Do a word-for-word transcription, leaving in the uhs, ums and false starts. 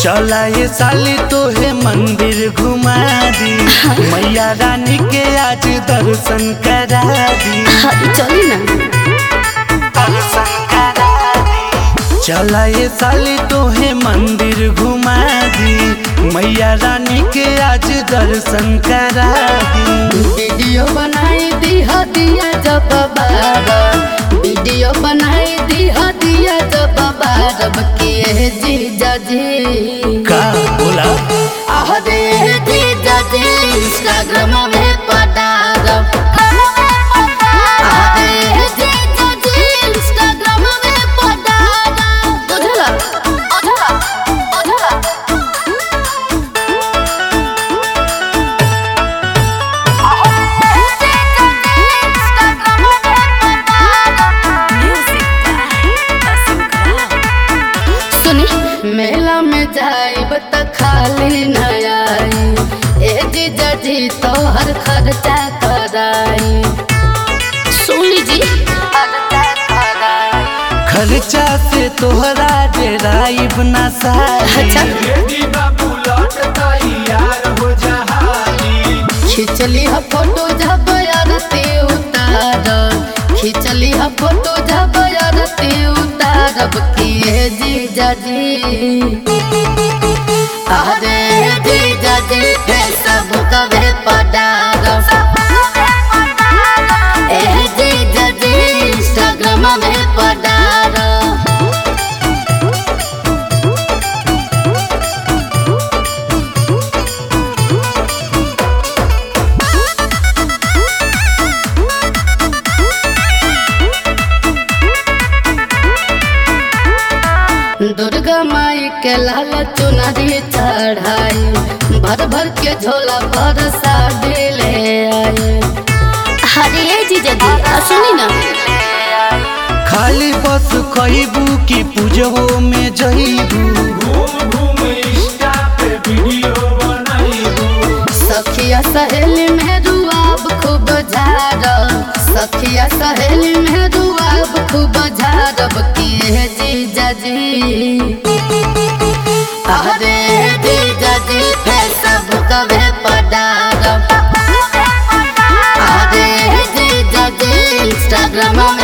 चला ये साली तोहे मंदिर घुमा दी, मैया रानी के आज दर्शन करा दी। चली ना दर्शन करा दी। चला ये साली तोहे मंदिर घुमा दी, मैया रानी के आज दर्शन करा दी। वीडियो बनाई दी हदिया जब बारह, वीडियो बनाई दी हदिया जब बारह किए जीजा जी। का बोला? अरे जीजा जी इंस्टाग्राम में पटारब। अरे जीजा जी इंस्टाग्राम में पटारब। बुझला बुझला बुझला। मेला में जाइब त खाली न आई, ए जीजा जी तोहर खर्चा कराई। सुनी जी खर्चा कराई। खर्चा से तोहरा डेराइब ना साली। अच्छा खिंचली ह फोटो जब आरती उतार, खिंचली ह फोटो जब आरती उतारब किए जीजा जी। अरे जीजा जी फेसबुक में पटारब। ए जीजा जी इंस्टाग्राम में पटारब। दुर्गा माई के लाल चुनरी चढ़ाई, भर भर के झोला पर साड़ी ले आई। अरे जीजा जी सुनी ना। खाली बस खइबू की पूजो में जइबू, घूम घूम इंस्टा पे वीडियो बनाइबू। सखिया सहेली में रुआब खूब झारब, सखिया सहेली में रुआब खूब झारब किए जीजा जी। अरे जीजा जी फेसबुक में पटारब। अरे जीजा जी इंस्टाग्राम में